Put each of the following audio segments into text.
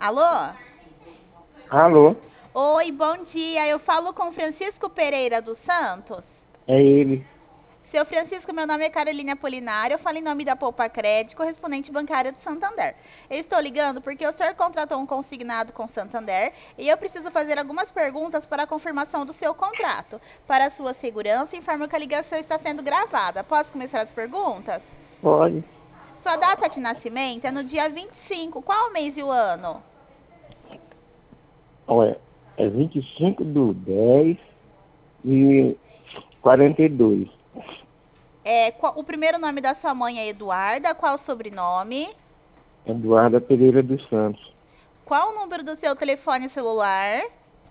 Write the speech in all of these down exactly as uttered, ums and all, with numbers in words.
Alô? Alô, Oi, bom dia. Eu falo com Francisco Pereira dos Santos. é ele. Seu Francisco, meu nome é Carolina Apolinário. Eu falo em nome da Poupa Crédito, correspondente bancária do Santander. Eu estou ligando porque o senhor contratou um consignado com o Santander e eu preciso fazer algumas perguntas para a confirmação do seu contrato. Para a sua segurança, informo que a ligação está sendo gravada. Posso começar as perguntas? Pode. Sua data de nascimento é no dia vinte e cinco. Qual o mês e o ano? Olha, é vinte e cinco do dez e quarenta e dois. É, qual- o primeiro nome da sua mãe é Eduarda. Qual o sobrenome? Eduarda Pereira dos Santos. Qual o número do seu telefone celular?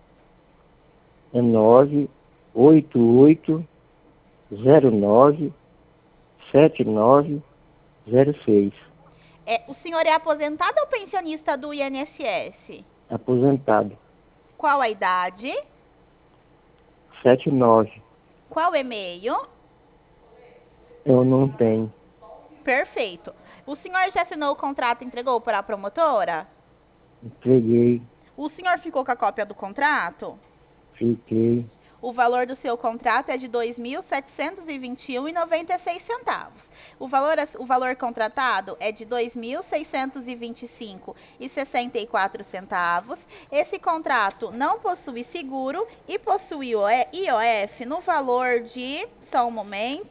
É nove oito oito zero nove sete nove zero seis. É, o senhor é aposentado ou pensionista do I N S S? Aposentado. Qual a idade? Sete nove. Qual o e-mail? Eu não tenho. Perfeito. O senhor já assinou o contrato e entregou para a promotora? Entreguei. O senhor ficou com a cópia do contrato? Fiquei. O valor do seu contrato é de dois mil setecentos e vinte e um reais e noventa e seis centavos. O valor, o valor contratado é de dois mil seiscentos e vinte e cinco reais e sessenta e quatro centavos. Esse contrato não possui seguro e possui I O F no valor de, só um momento,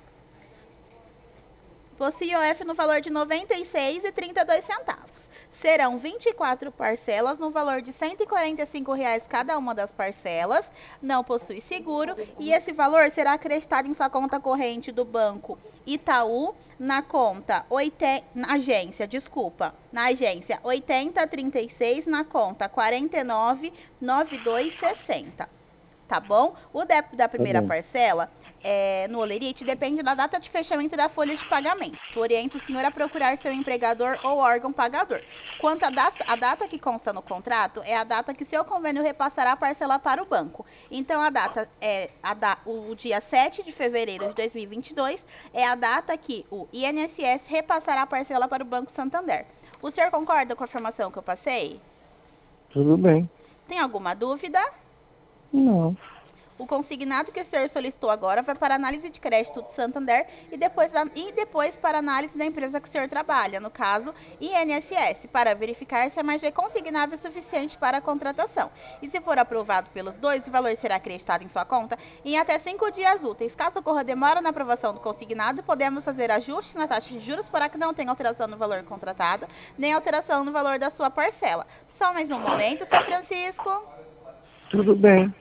possui I O F no valor de noventa e seis reais e trinta e dois centavos. Serão vinte e quatro parcelas no valor de cento e quarenta e cinco reais cada uma das parcelas. Não possui seguro e esse valor será acreditado em sua conta corrente do banco Itaú na conta oitenta, na agência, desculpa, na agência oitenta trinta e seis na conta quarenta e nove noventa e dois sessenta. Tá bom? O débito da Tá primeira bom. parcela é, no Olerite depende da data de fechamento da folha de pagamento. Oriento o senhor a procurar seu empregador ou órgão pagador. Quanto à data, a data que consta no contrato, é a data que seu convênio repassará a parcela para o banco. Então, a data é a da, o dia sete de fevereiro de dois mil e vinte e dois é a data que o I N S S repassará a parcela para o Banco Santander. O senhor concorda com a informação que eu passei? Tudo bem. Tem alguma dúvida? Não. O consignado que o senhor solicitou agora vai para análise de crédito do Santander e depois, e depois para análise da empresa que o senhor trabalha, no caso, I N S S, para verificar se a margem é consignável suficiente para a contratação. E se for aprovado pelos dois, o valor será acreditado em sua conta em até cinco dias úteis. Caso ocorra demora na aprovação do consignado, podemos fazer ajustes na taxa de juros para que não tenha alteração no valor contratado, nem alteração no valor da sua parcela. Só mais um momento, seu Francisco. Tudo bem.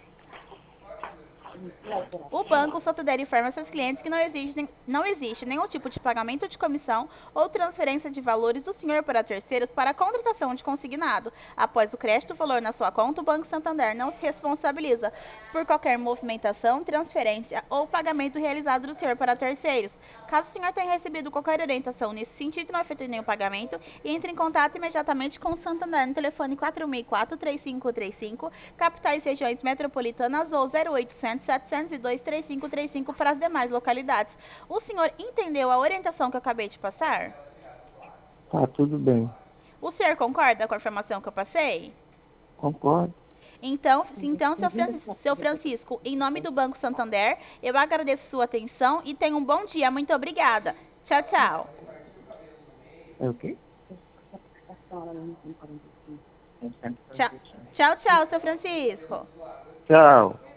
O Banco Santander informa seus clientes que não existe, não existe nenhum tipo de pagamento de comissão ou transferência de valores do senhor para terceiros para a contratação de consignado. Após o crédito do valor na sua conta, o Banco Santander não se responsabiliza por qualquer movimentação, transferência ou pagamento realizado do senhor para terceiros. Caso o senhor tenha recebido qualquer orientação nesse sentido e não efetue nenhum pagamento, entre em contato imediatamente com o Santander no telefone quatro seis quatro, três cinco três cinco, capitais e regiões metropolitanas ou zero oitocentos, setecentos e dois, três cinco três cinco para as demais localidades. O senhor entendeu a orientação que eu acabei de passar? Tá tudo bem. O senhor concorda com a informação que eu passei? Concordo. Então, então seu, Francisco, seu Francisco, em nome do Banco Santander, eu agradeço sua atenção e tenha um bom dia. Muito obrigada. Tchau, tchau. É o quê? Tchau, tchau, tchau, seu Francisco. Tchau.